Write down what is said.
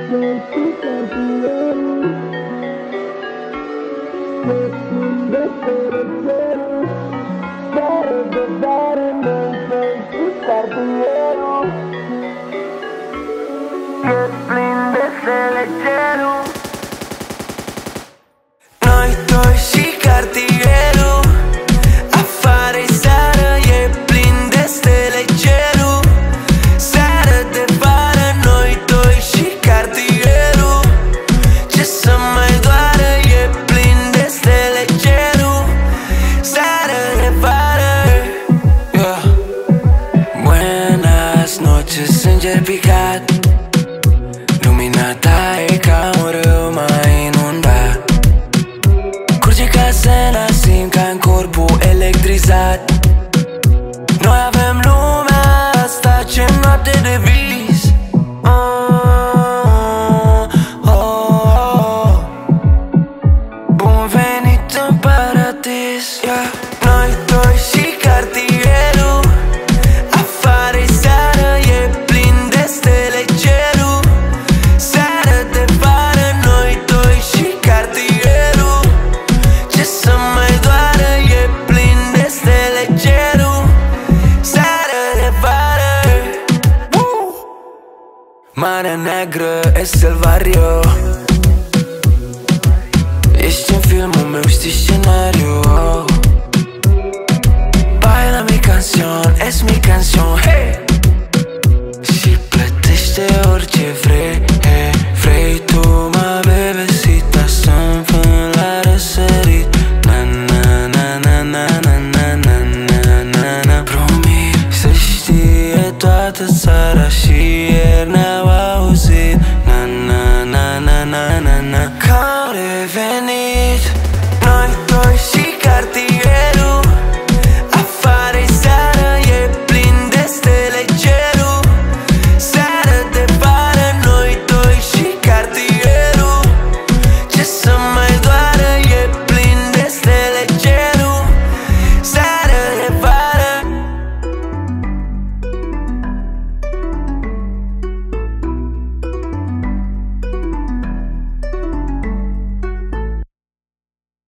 Noi doi și cartierul, afară-i seară, e plin de stele cerul. Seară de vară, noi doi și cartierul. Ce să mai doară, e plin de stele cerul. Seară de vară, yeah. Buenas noches, înger picat. Lumina ta e ca un râu mai inundat. Curge ca sena, simt ca în corpul electrizat. Noi avem lumea asta, ce noapte de vis. Bun venit în paradis, yeah. Noi doi și cartierul, afară-i seară, e plin de stele cerul. Seară de vară, noi doi și cartierul. Ce să mai doară, e plin de stele cerul. Seară de vară, Marea Neagră, Estel Barrio. Ești în filmul meu, știi scenariul. Baila mi canción, es mi canción, hey! Și plătește orice vrei.